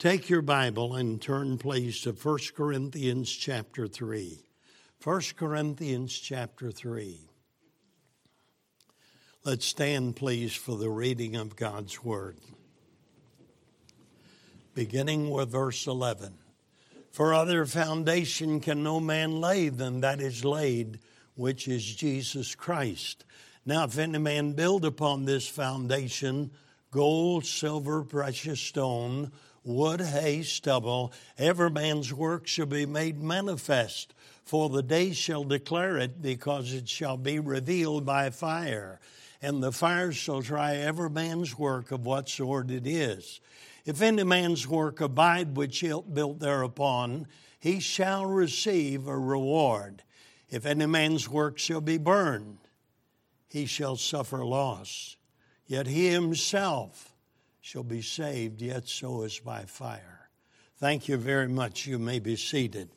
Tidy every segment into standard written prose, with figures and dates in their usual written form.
Take your Bible and turn, please, to 1 Corinthians chapter 3. 1 Corinthians chapter 3. Let's stand, please, for the reading of God's Word. Beginning with verse 11. For other foundation can no man lay than that is laid, which is Jesus Christ. Now if any man build upon this foundation, gold, silver, precious stone, wood, hay, stubble, every man's work shall be made manifest, for the day shall declare it, because it shall be revealed by fire. And the fire shall try every man's work of what sort it is. If any man's work abide which he built thereupon, he shall receive a reward. If any man's work shall be burned, he shall suffer loss. Yet he himself shall be saved, yet so as by fire. Thank you very much. You may be seated.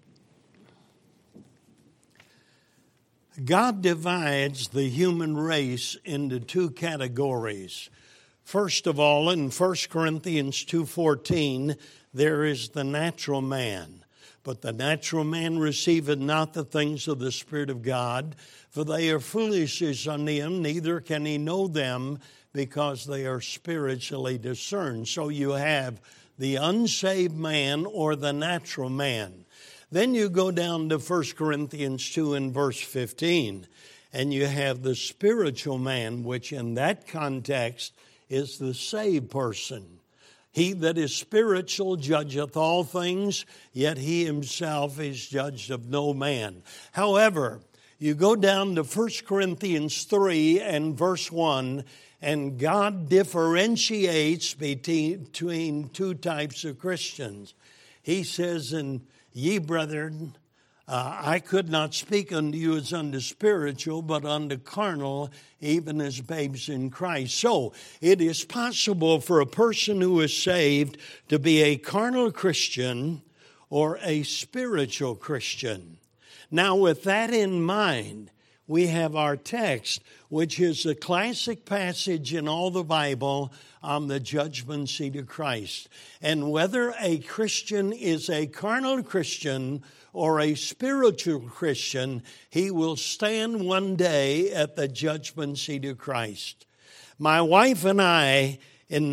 God divides the human race into two categories. First of all, in 1 Corinthians 2:14, there is the natural man. But the natural man receiveth not the things of the Spirit of God, for they are foolishness unto him, neither can he know them, because they are spiritually discerned. So you have the unsaved man or the natural man. Then you go down to 1 Corinthians 2 and verse 15, and you have the spiritual man, which in that context is the saved person. He that is spiritual judgeth all things, yet he himself is judged of no man. However, you go down to 1 Corinthians 3 and verse 1, and God differentiates between two types of Christians. He says, "And ye, brethren, I could not speak unto you as unto spiritual, but unto carnal, even as babes in Christ." So it is possible for a person who is saved to be a carnal Christian or a spiritual Christian. Now, with that in mind, we have our text, which is a classic passage in all the Bible on the judgment seat of Christ. And whether a Christian is a carnal Christian or a spiritual Christian, he will stand one day at the judgment seat of Christ. My wife and I, in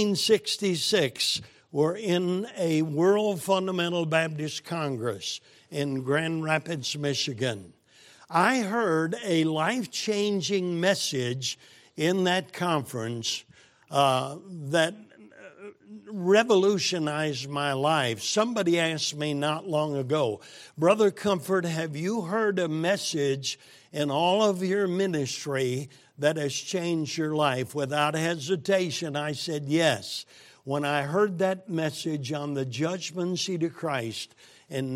1966, were in a World Fundamental Baptist Congress in Grand Rapids, Michigan. I heard a life-changing message in that conference that revolutionized my life. Somebody asked me not long ago, "Brother Comfort, have you heard a message in all of your ministry that has changed your life?" Without hesitation, I said yes. When I heard that message on the judgment seat of Christ in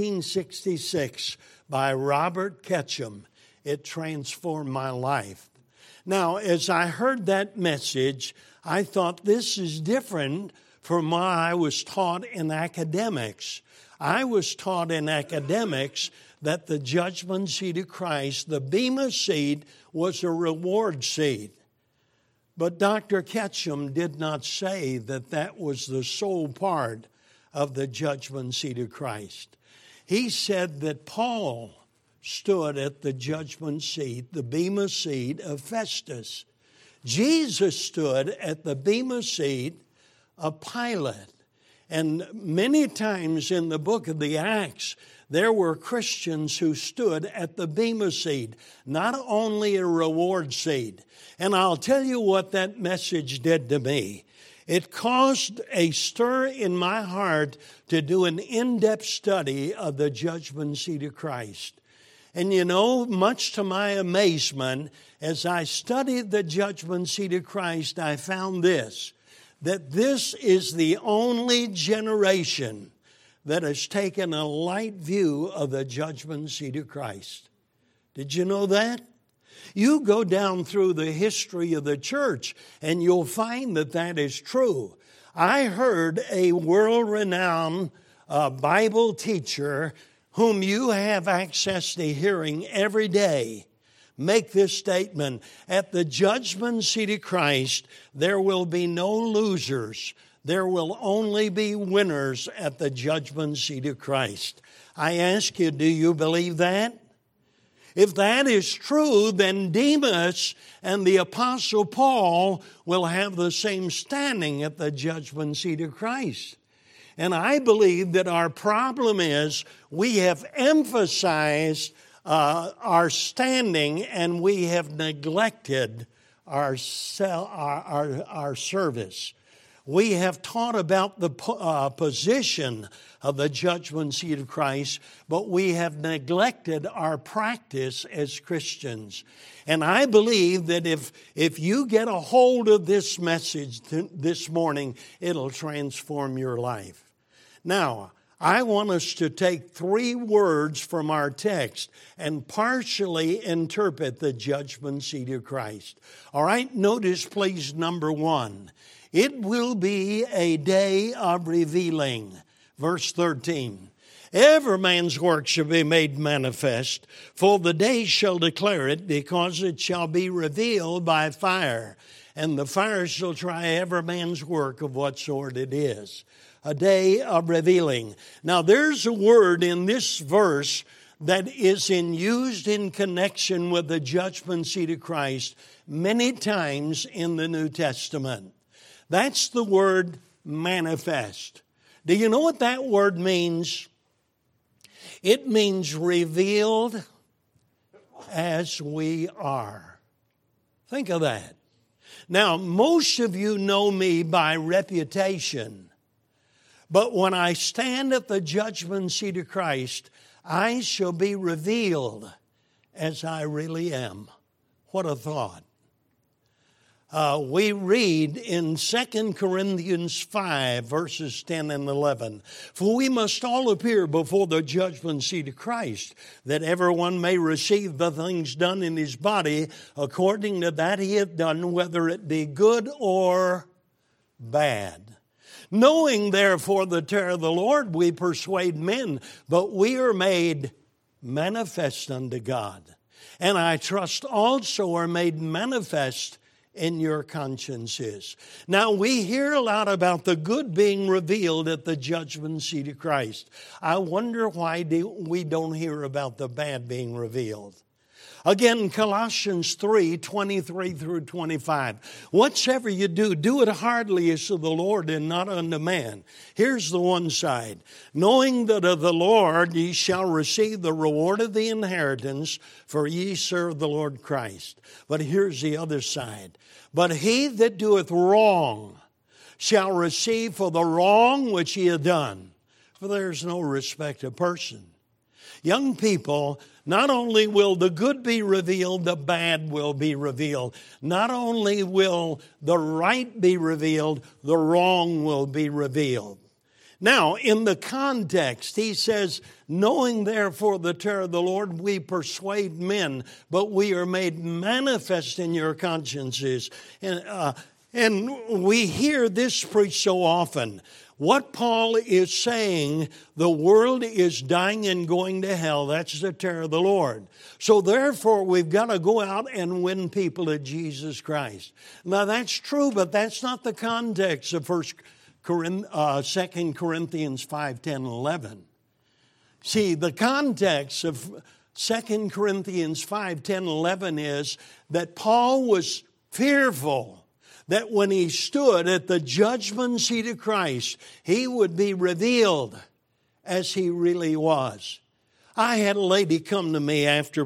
1966 by Robert Ketchum, it transformed my life. Now, as I heard that message, I thought this is different from what I was taught in academics. I was taught in academics that the judgment seat of Christ, the Bema seat, was a reward seat. But Dr. Ketchum did not say that that was the sole part of the judgment seat of Christ. He said that Paul stood at the judgment seat, the Bema seat of Festus. Jesus stood at the Bema seat of Pilate. And many times in the book of the Acts, there were Christians who stood at the Bema seat, not only a reward seat. And I'll tell you what that message did to me. It caused a stir in my heart to do an in-depth study of the judgment seat of Christ. And you know, much to my amazement, as I studied the judgment seat of Christ, I found this, that this is the only generation that has taken a light view of the judgment seat of Christ. Did you know that? You go down through the history of the church and you'll find that that is true. I heard a world-renowned Bible teacher whom you have access to hearing every day make this statement: at the judgment seat of Christ, there will be no losers. There will only be winners at the judgment seat of Christ. I ask you, do you believe that? If that is true, then Demas and the Apostle Paul will have the same standing at the judgment seat of Christ. And I believe that our problem is we have emphasized our standing and we have neglected our service. We have taught about the position of the judgment seat of Christ, but we have neglected our practice as Christians. And I believe that if you get a hold of this message this morning, it'll transform your life. Now, I want us to take 3 words from our text and partially interpret the judgment seat of Christ. All right, notice please number 1. It will be a day of revealing. Verse 13. Every man's work shall be made manifest, for the day shall declare it, because it shall be revealed by fire. And the fire shall try every man's work of what sort it is. A day of revealing. Now there's a word in this verse that is used in connection with the judgment seat of Christ many times in the New Testament. That's the word manifest. Do you know what that word means? It means revealed as we are. Think of that. Now, most of you know me by reputation, but when I stand at the judgment seat of Christ, I shall be revealed as I really am. What a thought. We read in 2 Corinthians 5, verses 10 and 11, for we must all appear before the judgment seat of Christ, that everyone may receive the things done in his body according to that he hath done, whether it be good or bad. Knowing therefore the terror of the Lord, we persuade men, but we are made manifest unto God. And I trust also are made manifest in your consciences. Now, we hear a lot about the good being revealed at the judgment seat of Christ. I wonder why we don't hear about the bad being revealed. Again, Colossians 3, 23 through 25. Whatsoever you do, do it heartily as to the Lord and not unto man. Here's the one side. Knowing that of the Lord ye shall receive the reward of the inheritance, for ye serve the Lord Christ. But here's the other side. But he that doeth wrong shall receive for the wrong which he hath done. For there is no respect of person. Young people, not only will the good be revealed, the bad will be revealed. Not only will the right be revealed, the wrong will be revealed. Now, in the context, he says, knowing therefore the terror of the Lord, we persuade men, but we are made manifest in your consciences. And we hear this preached so often. What Paul is saying, the world is dying and going to hell. That's the terror of the Lord. So therefore, we've got to go out and win people to Jesus Christ. Now that's true, but that's not the context of 2 Corinthians 5, 10, and 11. See, the context of 2 Corinthians 5, 10, and 11 is that Paul was fearful that when he stood at the judgment seat of Christ, he would be revealed as he really was. I had a lady come to me after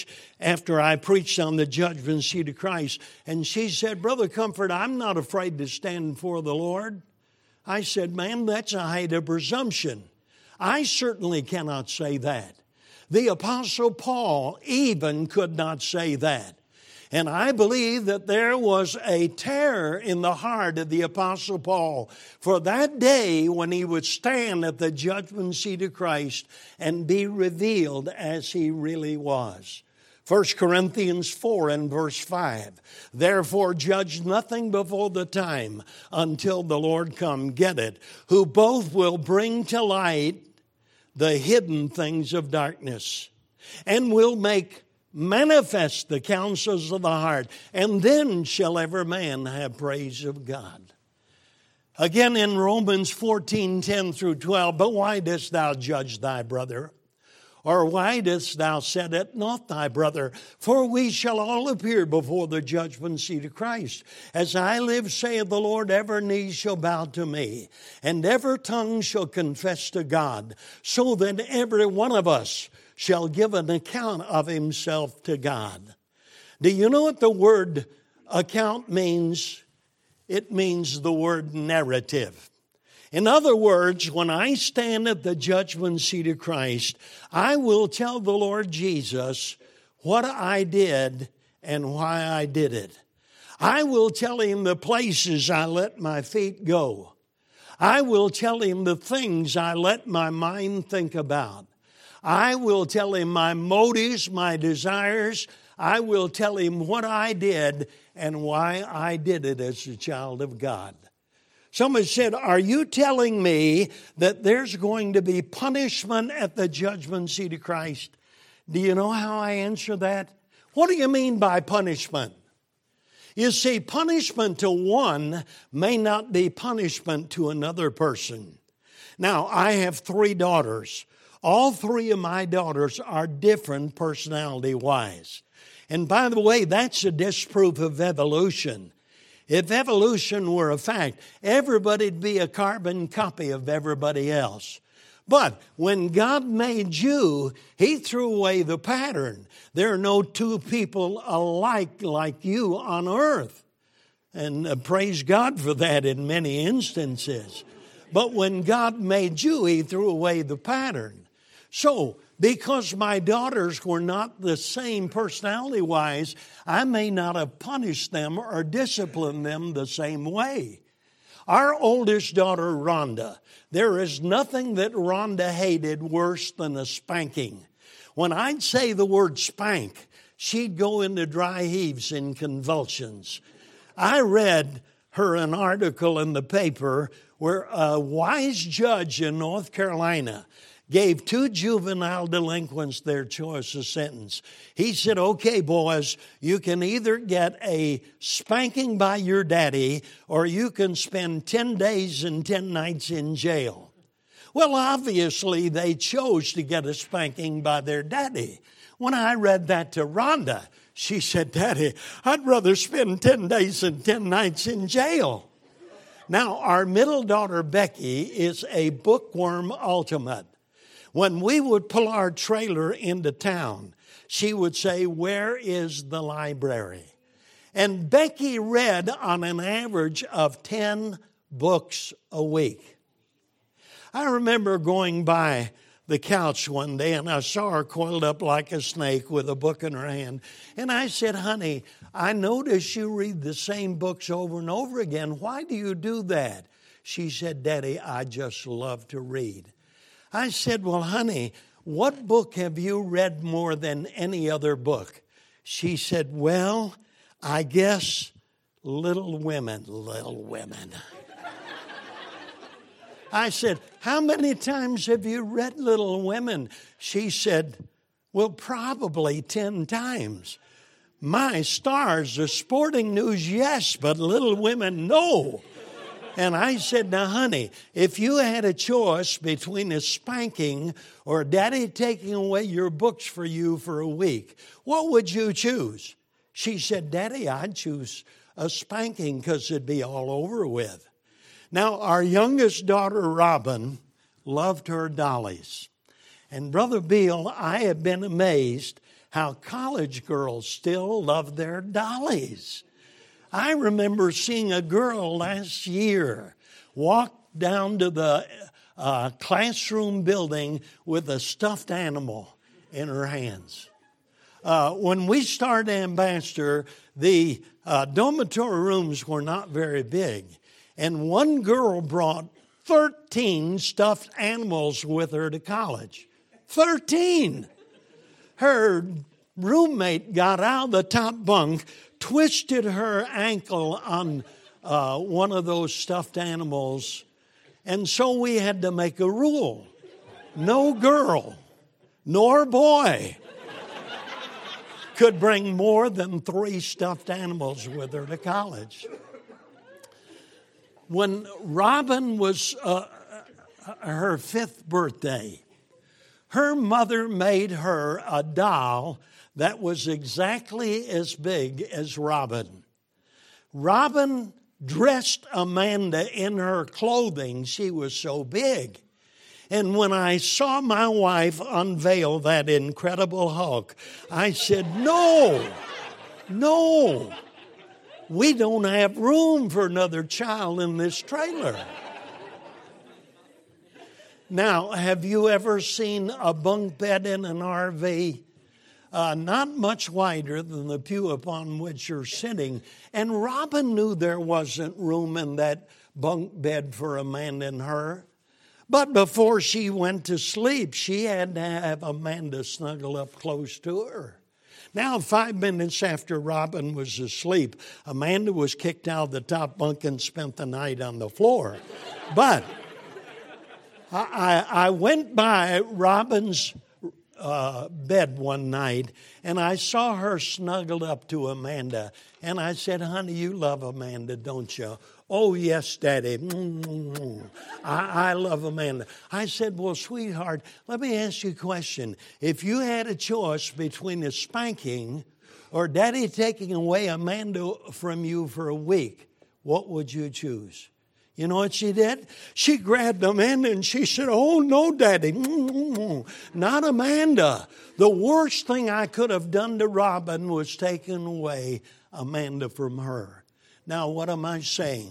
I preached on the judgment seat of Christ, and she said, Brother Comfort, I'm not afraid to stand before the Lord. I said, ma'am, that's a height of presumption. I certainly cannot say that. The Apostle Paul even could not say that. And I believe that there was a terror in the heart of the Apostle Paul for that day when he would stand at the judgment seat of Christ and be revealed as he really was. 1 Corinthians 4 and verse 5. Therefore judge nothing before the time until the Lord come. Get it? Who both will bring to light the hidden things of darkness and will make manifest the counsels of the heart, and then shall every man have praise of God. Again in Romans 14:10 through 12, but why dost thou judge thy brother? Or why dost thou set it not thy brother? For we shall all appear before the judgment seat of Christ. As I live, saith the Lord, every knee shall bow to me, and every tongue shall confess to God, so that every one of us shall give an account of himself to God. Do you know what the word account means? It means the word narrative. In other words, when I stand at the judgment seat of Christ, I will tell the Lord Jesus what I did and why I did it. I will tell him the places I let my feet go. I will tell him the things I let my mind think about. I will tell him my motives, my desires. I will tell him what I did and why I did it as a child of God. Somebody said, are you telling me that there's going to be punishment at the judgment seat of Christ? Do you know how I answer that? What do you mean by punishment? You see, punishment to one may not be punishment to another person. Now, I have 3 daughters. All 3 of my daughters are different personality-wise. And by the way, that's a disproof of evolution. If evolution were a fact, everybody'd be a carbon copy of everybody else. But when God made you, he threw away the pattern. There are no 2 people alike like you on earth. And praise God for that in many instances. But when God made you, he threw away the pattern. So, because my daughters were not the same personality-wise, I may not have punished them or disciplined them the same way. Our oldest daughter, Rhonda, there is nothing that Rhonda hated worse than a spanking. When I'd say the word spank, she'd go into dry heaves in convulsions. I read her an article in the paper where a wise judge in North Carolina gave 2 juvenile delinquents their choice of sentence. He said, okay, boys, you can either get a spanking by your daddy or you can spend 10 days and 10 nights in jail. Well, obviously, they chose to get a spanking by their daddy. When I read that to Rhonda, she said, Daddy, I'd rather spend 10 days and 10 nights in jail. Now, our middle daughter, Becky, is a bookworm ultimate. When we would pull our trailer into town, she would say, where is the library? And Becky read on an average of 10 books a week. I remember going by the couch one day and I saw her coiled up like a snake with a book in her hand. And I said, honey, I notice you read the same books over and over again. Why do you do that? She said, Daddy, I just love to read. I said, well, honey, what book have you read more than any other book? She said, well, I guess Little Women. Little Women. I said, how many times have you read Little Women? She said, well, probably 10 times. My stars, the sporting news, yes, but Little Women, no. And I said, now, honey, if you had a choice between a spanking or Daddy taking away your books for you for a week, what would you choose? She said, Daddy, I'd choose a spanking because it'd be all over with. Now, our youngest daughter, Robin, loved her dollies. And Brother Beal, I have been amazed how college girls still love their dollies. I remember seeing a girl last year walk down to the classroom building with a stuffed animal in her hands. When we started Ambassador, the dormitory rooms were not very big. And one girl brought 13 stuffed animals with her to college. 13! Her roommate got out of the top bunk, twisted her ankle on one of those stuffed animals, and so we had to make a rule. No girl nor boy could bring more than 3 stuffed animals with her to college. When Robin was her 5th birthday, her mother made her a doll that was exactly as big as Robin. Robin dressed Amanda in her clothing. She was so big. And when I saw my wife unveil that Incredible Hulk, I said, no, we don't have room for another child in this trailer. Now, have you ever seen a bunk bed in an RV? Not much wider than the pew upon which you're sitting. And Robin knew there wasn't room in that bunk bed for Amanda and her. But before she went to sleep, she had to have Amanda snuggle up close to her. Now, 5 minutes after Robin was asleep, Amanda was kicked out of the top bunk and spent the night on the floor. But I went by Robin's bed one night, and I saw her snuggled up to Amanda. And I said, honey, you love Amanda, don't you? Oh, yes, Daddy. I love Amanda. I said, well, sweetheart, let me ask you a question. If you had a choice between a spanking or Daddy taking away Amanda from you for a week, what would you choose? You know what she did? She grabbed Amanda and she said, oh, no, Daddy, not Amanda. The worst thing I could have done to Robin was taken away Amanda from her. Now, what am I saying?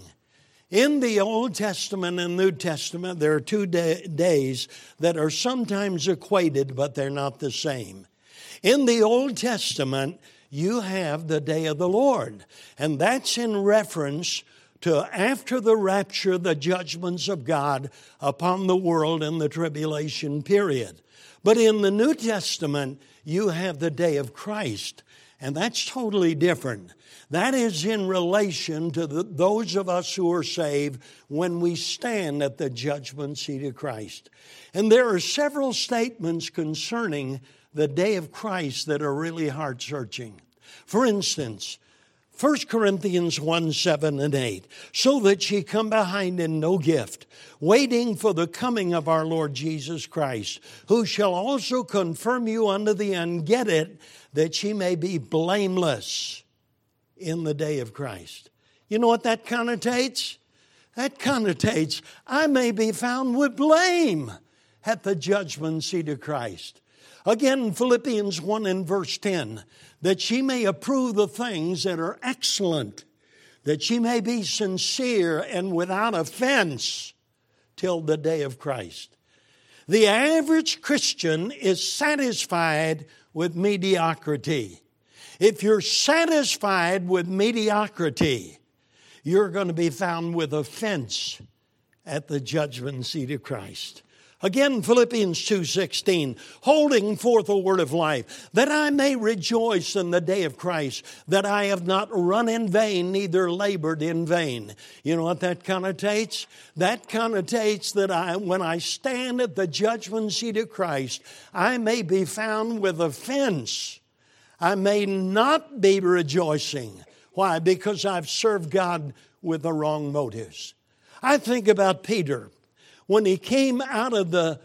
In the Old Testament and New Testament, there are 2 days that are sometimes equated, but they're not the same. In the Old Testament, you have the day of the Lord, and that's in reference to after the rapture, the judgments of God upon the world in the tribulation period. But in the New Testament, you have the day of Christ, and that's totally different. That is in relation to those of us who are saved when we stand at the judgment seat of Christ. And there are several statements concerning the day of Christ that are really heart-searching. For instance, 1 Corinthians 1, 7 and 8, so that ye come behind in no gift, waiting for the coming of our Lord Jesus Christ, who shall also confirm you unto the end, get it, that ye may be blameless in the day of Christ. You know what that connotates? That connotates I may be found with blame at the judgment seat of Christ. Again, Philippians 1 and verse 10, that ye may approve the things that are excellent, that ye may be sincere and without offense till the day of Christ. The average Christian is satisfied with mediocrity. If you're satisfied with mediocrity, you're going to be found with offense at the judgment seat of Christ. Again, Philippians 2:16, holding forth a word of life, that I may rejoice in the day of Christ, that I have not run in vain, neither labored in vain. You know what that connotates? That connotates that when I stand at the judgment seat of Christ, I may be found with offense. I may not be rejoicing. Why? Because I've served God with the wrong motives. I think about Peter. When he came out of the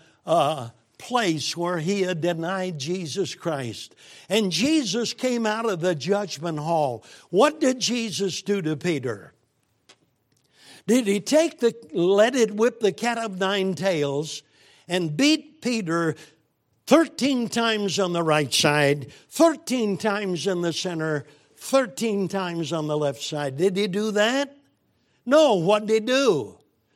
place where he had denied Jesus Christ, and Jesus came out of the judgment hall, what did Jesus do to Peter? Did he take the leaded whip, the cat of nine tails, and beat Peter 13 times on the right side, 13 times in the center, 13 times on the left side? Did he do that? No, what did he do?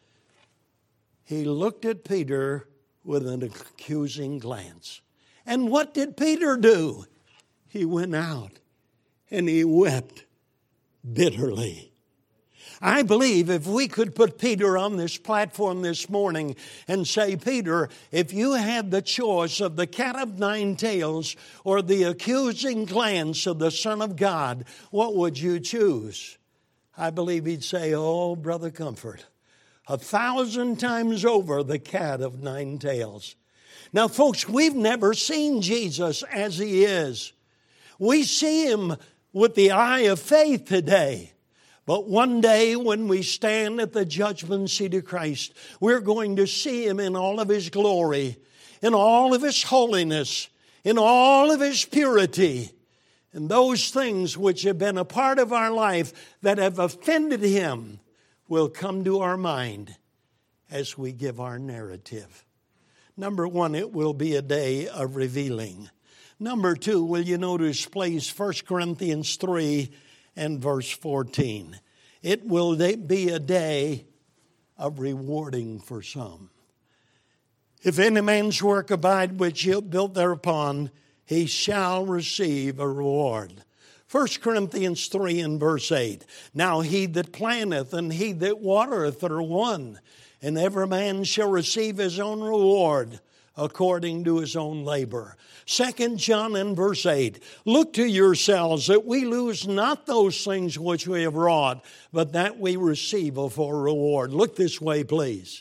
He looked at Peter with an accusing glance. And what did Peter do? He went out and he wept bitterly. I believe if we could put Peter on this platform this morning and say, Peter, if you had the choice of the cat of nine tails or the accusing glance of the Son of God, what would you choose? I believe he'd say, oh, Brother Comfort, 1,000 times over the cat of nine tails. Now, folks, we've never seen Jesus as he is. We see him with the eye of faith today. But one day when we stand at the judgment seat of Christ, we're going to see Him in all of His glory, in all of His holiness, in all of His purity. And those things which have been a part of our life that have offended Him will come to our mind as we give our narrative. Number one, it will be a day of revealing. Number two, will you notice, please, 1 Corinthians 3 and verse 14. It will be a day of rewarding for some. If any man's work abide which he built thereupon, he shall receive a reward. 1 Corinthians 3 and verse 8. Now he that planteth and he that watereth are one, and every man shall receive his own reward according to his own labor. 2 John and verse 8. Look to yourselves that we lose not those things which we have wrought, but that we receive a full reward. Look this way, please.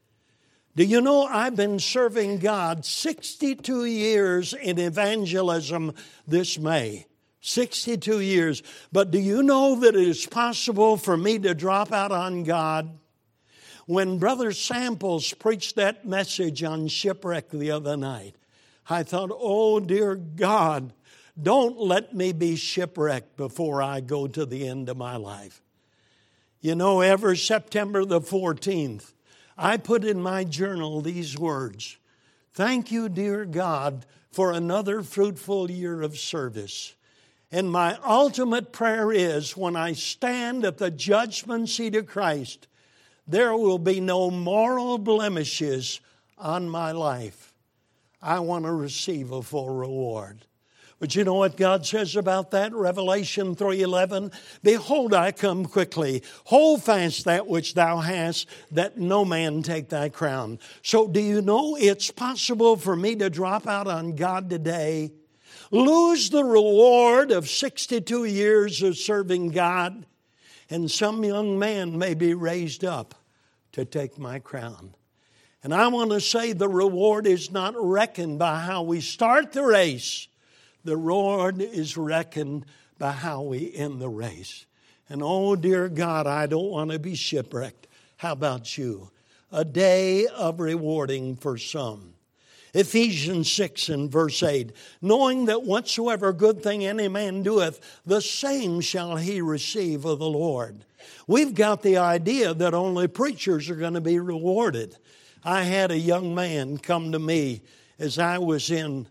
Do you know I've been serving God 62 years in evangelism this May? 62 years. But do you know that it is possible for me to drop out on God? When Brother Samples preached that message on shipwreck the other night, I thought, oh dear God, don't let me be shipwrecked before I go to the end of my life. You know, every September the 14th, I put in my journal these words: thank you, dear God, for another fruitful year of service. And my ultimate prayer is, when I stand at the judgment seat of Christ, there will be no moral blemishes on my life. I want to receive a full reward. But you know what God says about that? Revelation 3:11. Behold, I come quickly. Hold fast that which thou hast, that no man take thy crown. So do you know it's possible for me to drop out on God today? Lose the reward of 62 years of serving God, and some young man may be raised up to take my crown. And I want to say the reward is not reckoned by how we start the race. The reward is reckoned by how we end the race. And oh, dear God, I don't want to be shipwrecked. How about you? A day of rewarding for some. Ephesians 6 and verse 8. Knowing that whatsoever good thing any man doeth, the same shall he receive of the Lord. We've got the idea that only preachers are going to be rewarded. I had a young man come to me as I was in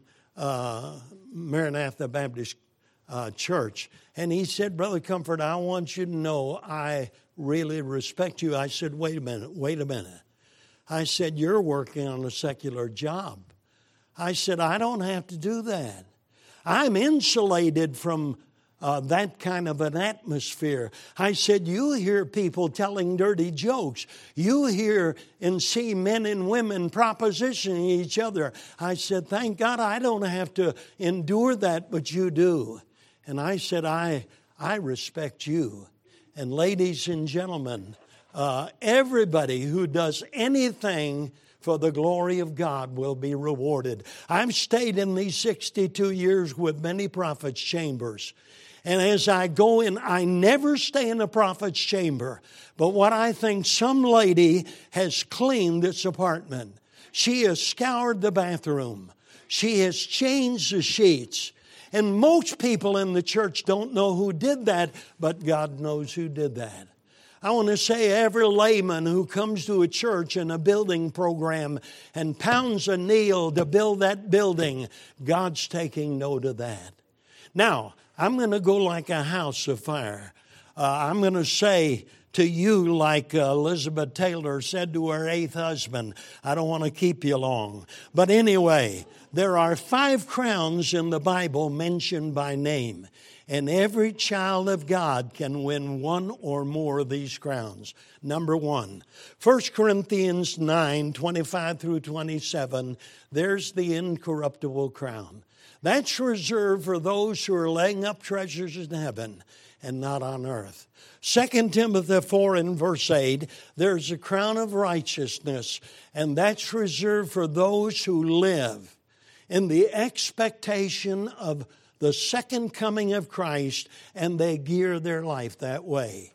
Maranatha Baptist Church. And he said, Brother Comfort, I want you to know I really respect you. I said, wait a minute. I said, you're working on a secular job. I said, I don't have to do that. I'm insulated from that kind of an atmosphere. I said, you hear people telling dirty jokes. You hear and see men and women propositioning each other. I said, thank God I don't have to endure that, but you do. And I said, I respect you. And ladies and gentlemen, everybody who does anything for the glory of God will be rewarded. I've stayed in these 62 years with many prophets' chambers. And as I go in, I never stay in a prophet's chamber. But what I think, some lady has cleaned this apartment. She has scoured the bathroom. She has changed the sheets. And most people in the church don't know who did that, but God knows who did that. I want to say every layman who comes to a church in a building program and pounds a nail to build that building, God's taking note of that. Now, I'm going to go like a house of fire. I'm going to say to you like Elizabeth Taylor said to her 8th husband, I don't want to keep you long. But anyway, there are 5 crowns in the Bible mentioned by name. And every child of God can win one or more of these crowns. Number 1, 1 Corinthians 9, 25 through 27, there's the incorruptible crown. That's reserved for those who are laying up treasures in heaven and not on earth. 2 Timothy 4 and verse 8, there's a crown of righteousness, and that's reserved for those who live in the expectation of the second coming of Christ, and they gear their life that way.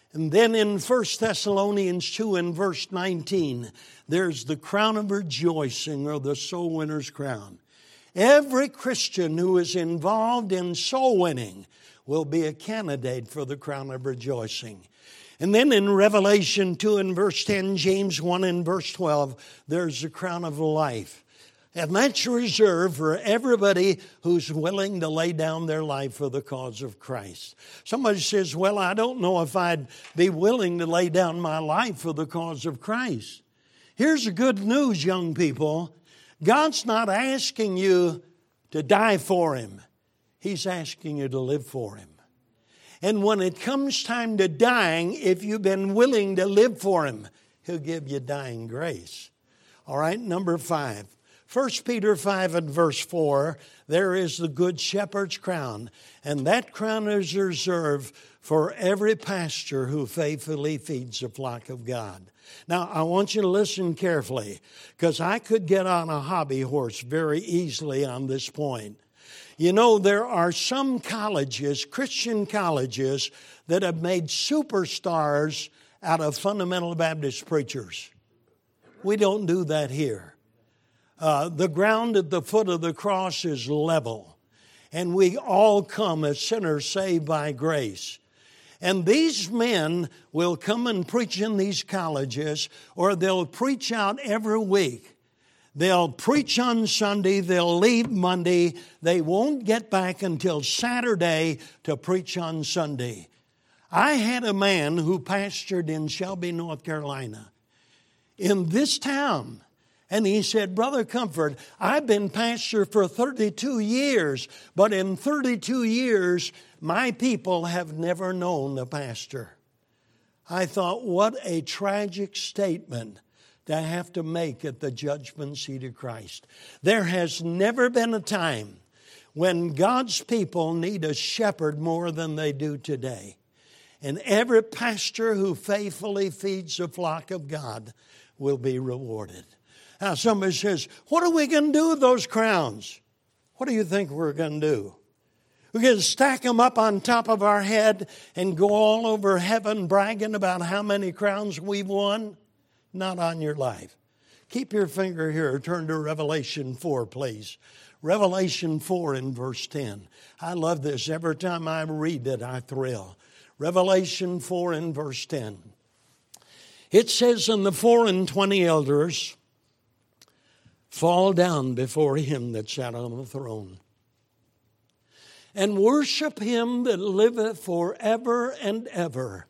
And then in 1 Thessalonians 2 and verse 19, there's the crown of rejoicing, or the soul winner's crown. Every Christian who is involved in soul winning will be a candidate for the crown of rejoicing. And then in Revelation 2 and verse 10, James 1 and verse 12, there's the crown of life. And that's reserved for everybody who's willing to lay down their life for the cause of Christ. Somebody says, well, I don't know if I'd be willing to lay down my life for the cause of Christ. Here's the good news, young people. God's not asking you to die for Him. He's asking you to live for Him. And when it comes time to dying, if you've been willing to live for Him, He'll give you dying grace. All right, number 5. 1 Peter 5 and verse 4, there is the Good Shepherd's crown. And that crown is reserved for every pastor who faithfully feeds the flock of God. Now, I want you to listen carefully, because I could get on a hobby horse very easily on this point. You know, there are some colleges, Christian colleges, that have made superstars out of fundamental Baptist preachers. We don't do that here. The ground at the foot of the cross is level, and we all come as sinners saved by grace. And these men will come and preach in these colleges, or they'll preach out every week. They'll preach on Sunday, they'll leave Monday, they won't get back until Saturday to preach on Sunday. I had a man who pastored in Shelby, North Carolina, in this town. And he said, Brother Comfort, I've been pastor for 32 years, but in 32 years, my people have never known a pastor. I thought, what a tragic statement to have to make at the judgment seat of Christ. There has never been a time when God's people need a shepherd more than they do today. And every pastor who faithfully feeds the flock of God will be rewarded. Now somebody says, what are we going to do with those crowns? What do you think we're going to do? We're going to stack them up on top of our head and go all over heaven bragging about how many crowns we've won? Not on your life. Keep your finger here. Turn to Revelation 4, please. Revelation 4 in verse 10. I love this. Every time I read it, I thrill. Revelation 4 in verse 10. It says, and the 24 elders fall down before Him that sat on the throne, and worship Him that liveth forever and ever,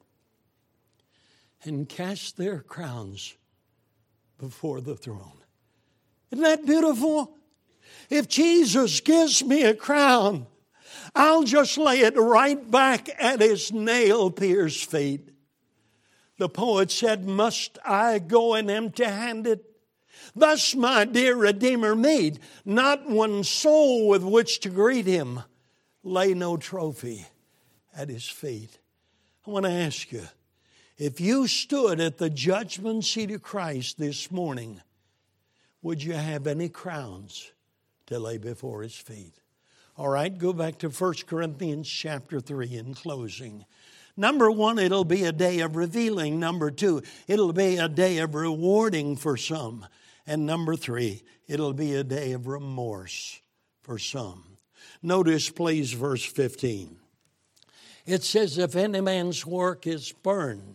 and cast their crowns before the throne. Isn't that beautiful? If Jesus gives me a crown, I'll just lay it right back at His nail-pierced feet. The poet said, must I go in empty-handed? Thus my dear Redeemer made not one soul with which to greet Him, lay no trophy at His feet. I want to ask you, if you stood at the judgment seat of Christ this morning, would you have any crowns to lay before His feet? All right, go back to 1 Corinthians chapter 3 in closing. Number 1, it'll be a day of revealing. Number 2, it'll be a day of rewarding for some. And number 3, it'll be a day of remorse for some. Notice, please, verse 15. It says, if any man's work is burned,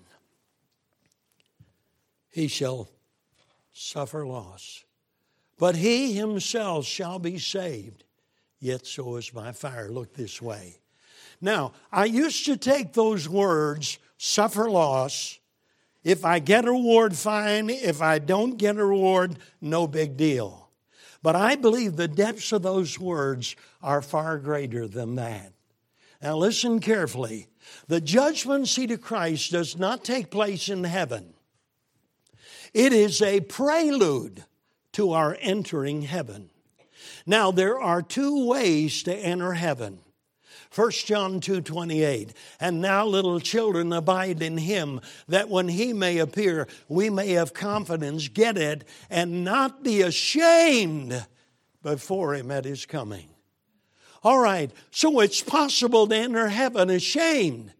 he shall suffer loss. But he himself shall be saved, yet so is by fire. Look this way. Now, I used to take those words, suffer loss. If I get a reward, fine. If I don't get a reward, no big deal. But I believe the depths of those words are far greater than that. Now listen carefully. The judgment seat of Christ does not take place in heaven. It is a prelude to our entering heaven. Now there are 2 ways to enter heaven. 1 John 2:28, and now little children abide in Him, that when He may appear, we may have confidence, get it, and not be ashamed before Him at His coming. All right, so it's possible to enter heaven ashamed.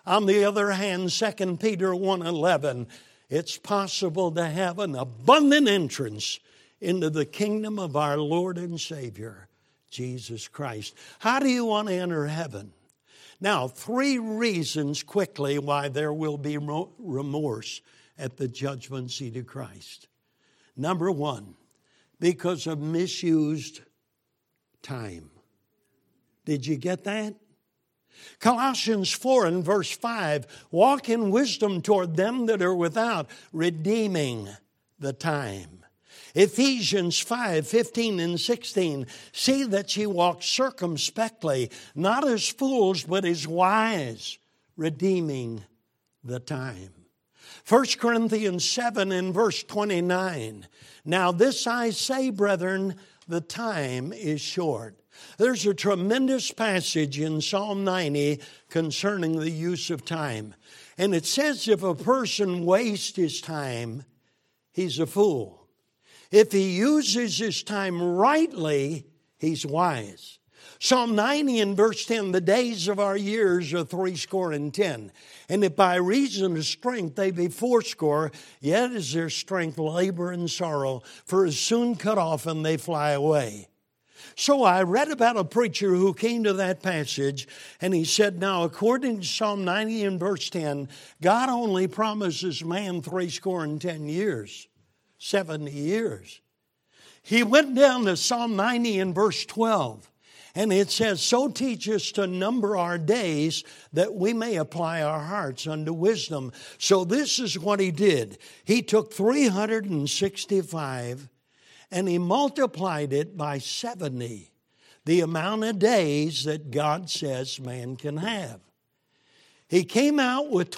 On the other hand, 2 Peter 1:11, it's possible to have an abundant entrance into the kingdom of our Lord and Savior, Jesus Christ. How do you want to enter heaven? Now, 3 reasons quickly why there will be remorse at the judgment seat of Christ. Number 1, because of misused time. Did you get that? Colossians 4 and verse 5, walk in wisdom toward them that are without, redeeming the time. Ephesians 5:15 and 16, see that ye walk circumspectly, not as fools, but as wise, redeeming the time. 1 Corinthians 7 and verse 29, now this I say, brethren, the time is short. There's a tremendous passage in Psalm 90 concerning the use of time. And it says if a person wastes his time, he's a fool. If he uses his time rightly, he's wise. Psalm 90 and verse 10, the days of our years are 70. And if by reason of strength they be 80, yet is their strength labor and sorrow, for is soon cut off and they fly away. So I read about a preacher who came to that passage, and he said, now, according to Psalm 90 and verse 10, God only promises man 70 years, 70 years. He went down to Psalm 90 and verse 12, and it says, so teach us to number our days that we may apply our hearts unto wisdom. So this is what he did. He took 365 and he multiplied it by 70, the amount of days that God says man can have. He came out with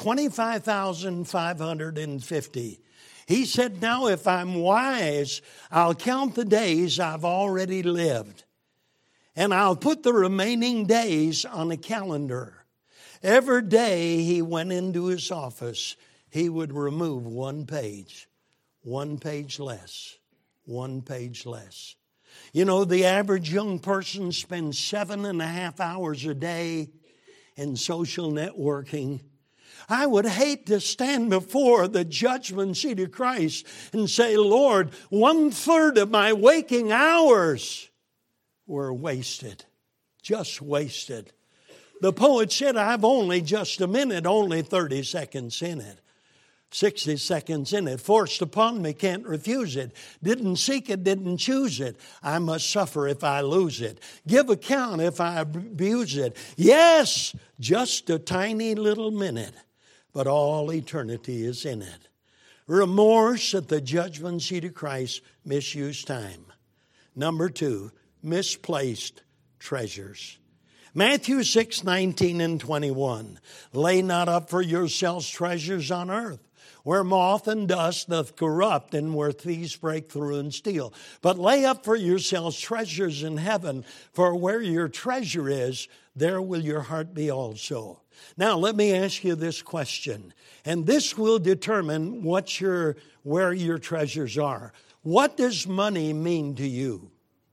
25,550. He said, now if I'm wise, I'll count the days I've already lived, and I'll put the remaining days on a calendar. Every day he went into his office, he would remove 1 page less. 1 page less. You know, the average young person spends 7.5 hours a day in social networking. I would hate to stand before the judgment seat of Christ and say, Lord, 1/3 of my waking hours were wasted, just wasted. The poet said, I've only just a minute, only 30 seconds in it. 60 seconds in it, forced upon me, can't refuse it. Didn't seek it, didn't choose it. I must suffer if I lose it. Give account if I abuse it. Yes, just a tiny little minute, but all eternity is in it. Remorse at the judgment seat of Christ, misused time. Number 2, misplaced treasures. Matthew 6:19 and 21. Lay not up for yourselves treasures on earth, where moth and dust doth corrupt, and where thieves break through and steal. But lay up for yourselves treasures in heaven, for where your treasure is, there will your heart be also. Now, let me ask you this question, and this will determine where your treasures are. What does money mean to you?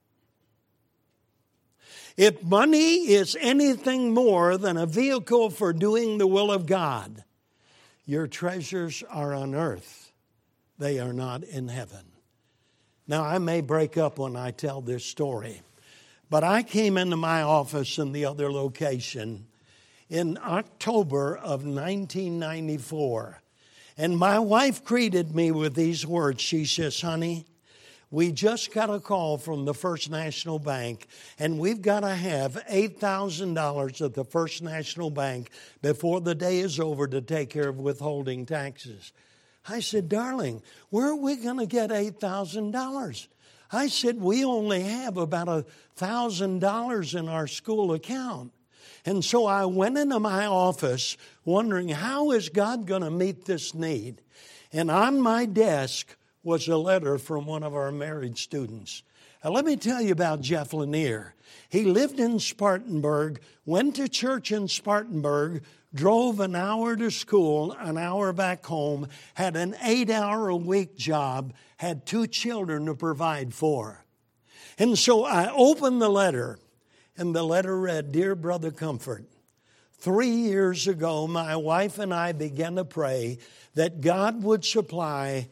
If money is anything more than a vehicle for doing the will of God, your treasures are on earth. They are not in heaven. Now, I may break up when I tell this story, but I came into my office in the other location in October of 1994, and my wife greeted me with these words. She says, honey, we just got a call from the First National Bank, and we've got to have $8,000 at the First National Bank before the day is over to take care of withholding taxes. I said, darling, where are we going to get $8,000? I said, we only have about $1,000 in our school account. And so I went into my office wondering, how is God going to meet this need? And on my desk was a letter from one of our married students. Now, let me tell you about Jeff Lanier. He lived in Spartanburg, went to church in Spartanburg, drove an hour to school, an hour back home, had an 8-hour-a-week job, had 2 children to provide for. And so I opened the letter, and the letter read, Dear Brother Comfort, 3 years ago, my wife and I began to pray that God would supply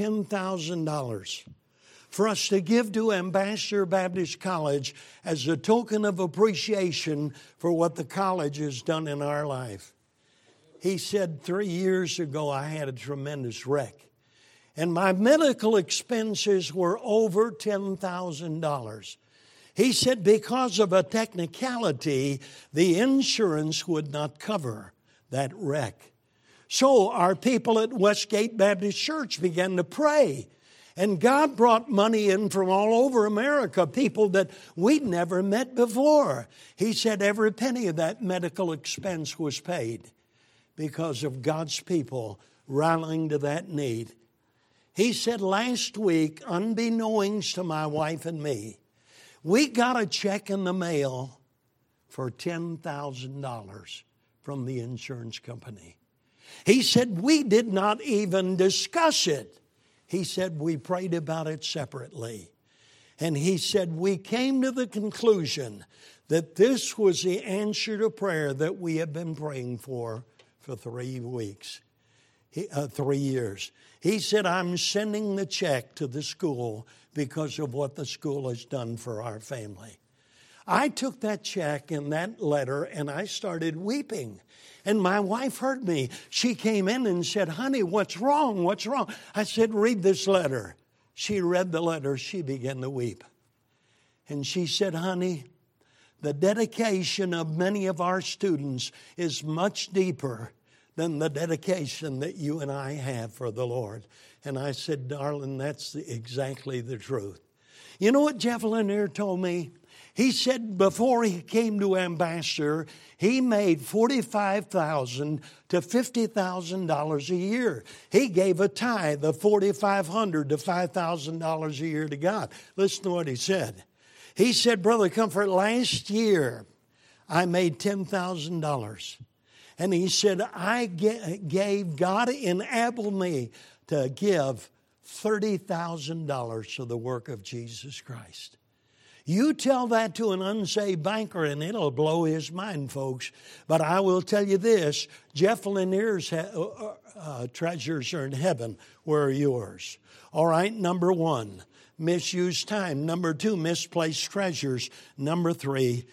$10,000 for us to give to Ambassador Baptist College as a token of appreciation for what the college has done in our life. He said 3 years ago I had a tremendous wreck, and my medical expenses were over $10,000. He said because of a technicality, the insurance would not cover that wreck. So our people at Westgate Baptist Church began to pray. And God brought money in from all over America, people that we'd never met before. He said every penny of that medical expense was paid because of God's people rallying to that need. He said last week, unbeknownst to my wife and me, we got a check in the mail for $10,000 from the insurance company. He said we did not even discuss it. He said we prayed about it separately. And he said we came to the conclusion that this was the answer to prayer that we have been praying for 3 weeks, 3 years. He said, I'm sending the check to the school because of what the school has done for our family. I took that check and that letter and I started weeping. And my wife heard me. She came in and said, honey, what's wrong? What's wrong? I said, read this letter. She read the letter. She began to weep. And she said, honey, the dedication of many of our students is much deeper than the dedication that you and I have for the Lord. And I said, darling, that's exactly the truth. You know what Jeff Lanier told me? He said before he came to Ambassador, he made $45,000 to $50,000 a year. He gave a tithe of $4,500 to $5,000 a year to God. Listen to what he said. He said, Brother Comfort, last year I made $10,000. And he said, I gave, God enabled me to give $30,000 to the work of Jesus Christ. You tell that to an unsaved banker and it'll blow his mind, folks. But I will tell you this, Jeff Lanier's treasures are in heaven. Where are yours? All right, number 1, misused time. Number 2, misplaced treasures. Number 3,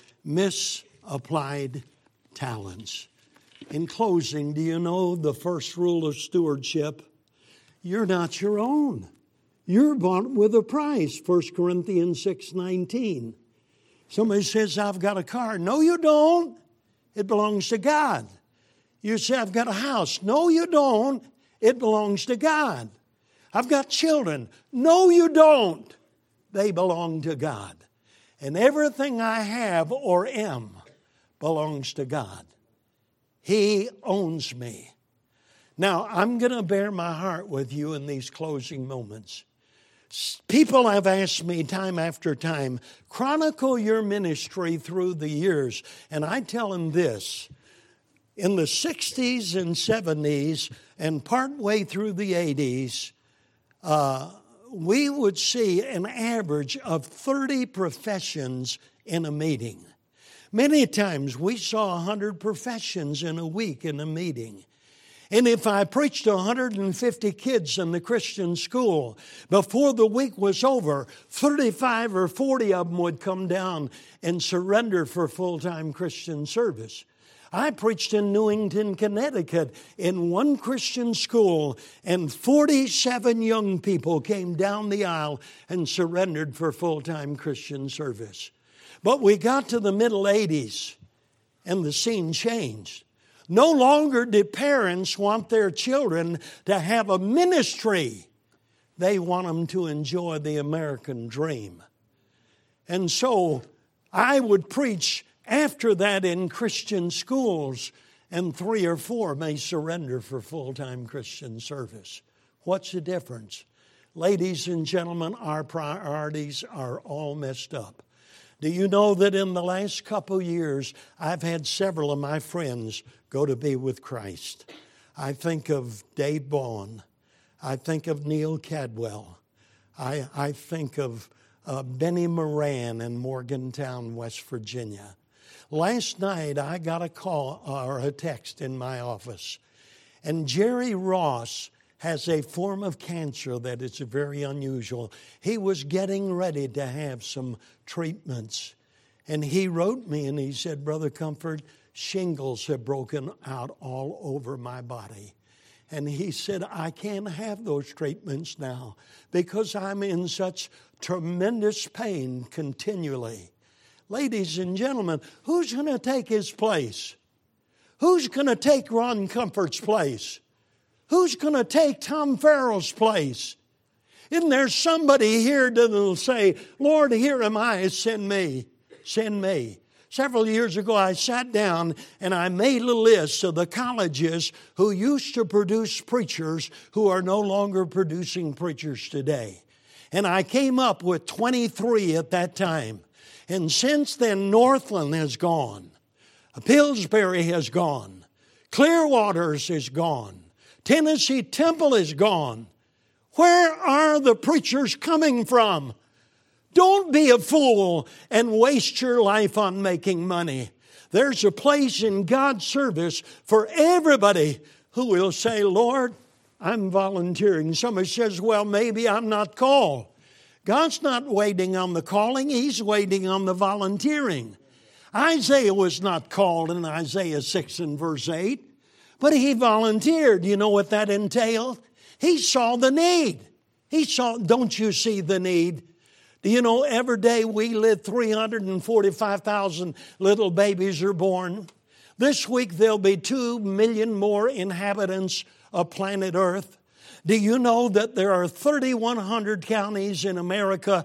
misapplied talents. In closing, do you know the first rule of stewardship? You're not your own. You're bought with a price, 1 Corinthians 6:19. Somebody says, I've got a car. No, you don't. It belongs to God. You say, I've got a house. No, you don't. It belongs to God. I've got children. No, you don't. They belong to God. And everything I have or am belongs to God. He owns me. Now, I'm going to bear my heart with you in these closing moments. People have asked me time after time, chronicle your ministry through the years. And I tell them this, in the 60s and 70s and partway through the 80s, we would see an average of 30 professions in a meeting. Many times we saw 100 professions in a week in a meeting. And if I preached to 150 kids in the Christian school, before the week was over, 35 or 40 of them would come down and surrender for full-time Christian service. I preached in Newington, Connecticut, in one Christian school, and 47 young people came down the aisle and surrendered for full-time Christian service. But we got to the middle 80s, and the scene changed. No longer do parents want their children to have a ministry. They want them to enjoy the American dream. And so I would preach after that in Christian schools, and 3 or 4 may surrender for full-time Christian service. What's the difference? Ladies and gentlemen, our priorities are all messed up. Do you know that in the last couple years, I've had several of my friends go to be with Christ? I think of Dave Bond. I think of Neil Cadwell. I think of Benny Moran in Morgantown, West Virginia. Last night I got a call or a text in my office. And Jerry Ross has a form of cancer that is very unusual. He was getting ready to have some treatments. And he wrote me and he said, Brother Comfort, shingles have broken out all over my body. And he said, I can't have those treatments now because I'm in such tremendous pain continually. Ladies and gentlemen, who's going to take his place? Who's going to take Ron Comfort's place? Who's going to take Tom Farrell's place? Isn't there somebody here that will say, Lord, here am I, send me, send me. Several years ago, I sat down and I made a list of the colleges who used to produce preachers who are no longer producing preachers today. And I came up with 23 at that time. And since then, Northland has gone. Pillsbury has gone. Clearwaters is gone. Tennessee Temple is gone. Where are the preachers coming from? Don't be a fool and waste your life on making money. There's a place in God's service for everybody who will say, Lord, I'm volunteering. Somebody says, well, maybe I'm not called. God's not waiting on the calling. He's waiting on the volunteering. Isaiah was not called in Isaiah 6 and verse 8, but he volunteered. You know what that entailed? He saw the need. Don't you see the need? Do you know every day we live 345,000 little babies are born? This week there'll be 2 million more inhabitants of planet Earth. Do you know that there are 3,100 counties in America?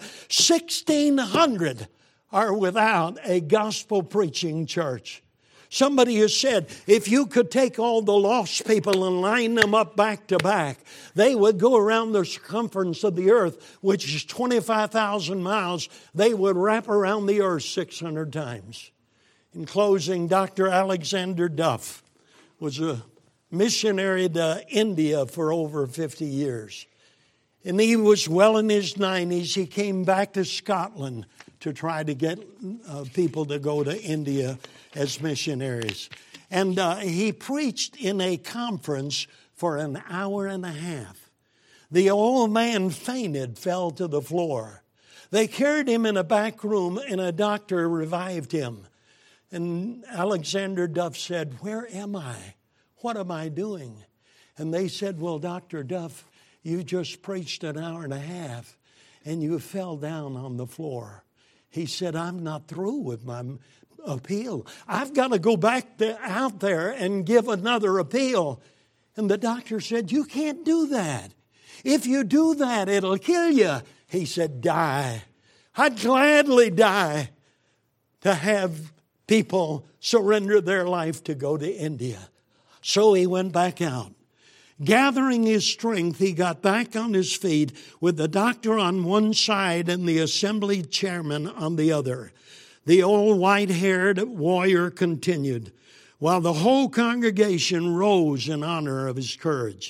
1,600 are without a gospel preaching church. Somebody has said, if you could take all the lost people and line them up back to back, they would go around the circumference of the earth, which is 25,000 miles. They would wrap around the earth 600 times. In closing, Dr. Alexander Duff was a missionary to India for over 50 years. And he was well in his 90s. He came back to Scotland to try to get people to go to India as missionaries. And he preached in a conference for an hour and a half. The old man fainted, fell to the floor. They carried him in a back room and a doctor revived him. And Alexander Duff said, where am I? What am I doing? And they said, well, Dr. Duff, you just preached an hour and a half and you fell down on the floor. He said, I'm not through with my appeal. I've got to go back out there and give another appeal. And the doctor said, you can't do that. If you do that, it'll kill you. He said, die. I'd gladly die to have people surrender their life to go to India. So he went back out. Gathering his strength, he got back on his feet with the doctor on one side and the assembly chairman on the other. The old white-haired warrior continued, while the whole congregation rose in honor of his courage.